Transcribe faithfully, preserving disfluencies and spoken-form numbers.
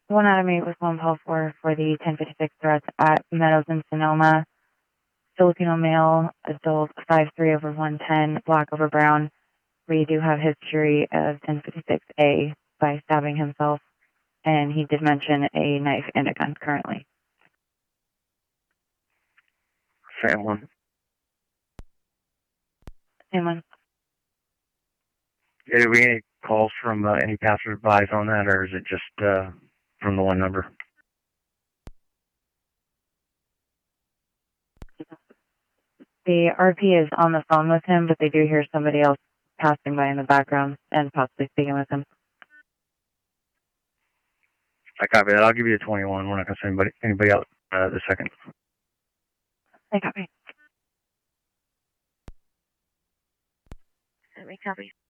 one out of eight was one call for for the ten fifty-six threats at Meadows in Sonoma. Filipino male, adult, five three over one ten, black over brown. We do have history of ten fifty-six A by stabbing himself, and he did mention a knife and a gun currently. Same one. Same one. Yeah, do we any calls from uh, any passersby on that, or is it just uh, from the one number? The R P is on the phone with him, but they do hear somebody else passing by in the background and possibly speaking with him. I copy that. I'll give you a twenty-one. We're not going to send anybody, anybody out uh, this second. I copy. Let me copy.